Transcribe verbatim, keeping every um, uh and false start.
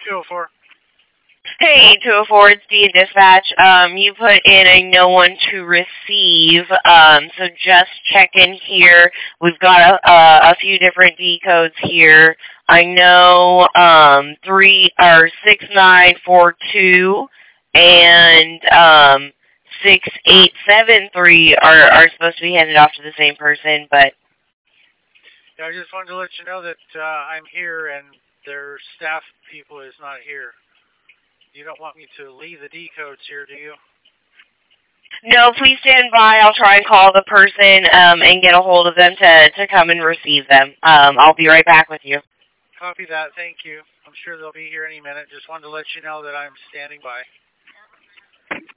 two oh four. Hey, two oh four, it's D Dispatch. Um, you put in a no one to receive, um, so just check in here. We've got a, a, a few different D codes here. I know um, three or six nine four two and um, six eight seven three are, are supposed to be handed off to the same person, but yeah, I just wanted to let you know that uh, I'm here and their staff people is not here. You don't want me to leave the D codes here, do you? No, please stand by. I'll try and call the person um, and get a hold of them to, to come and receive them. Um, I'll be right back with you. Copy that. Thank you. I'm sure they'll be here any minute. Just wanted to let you know that I'm standing by.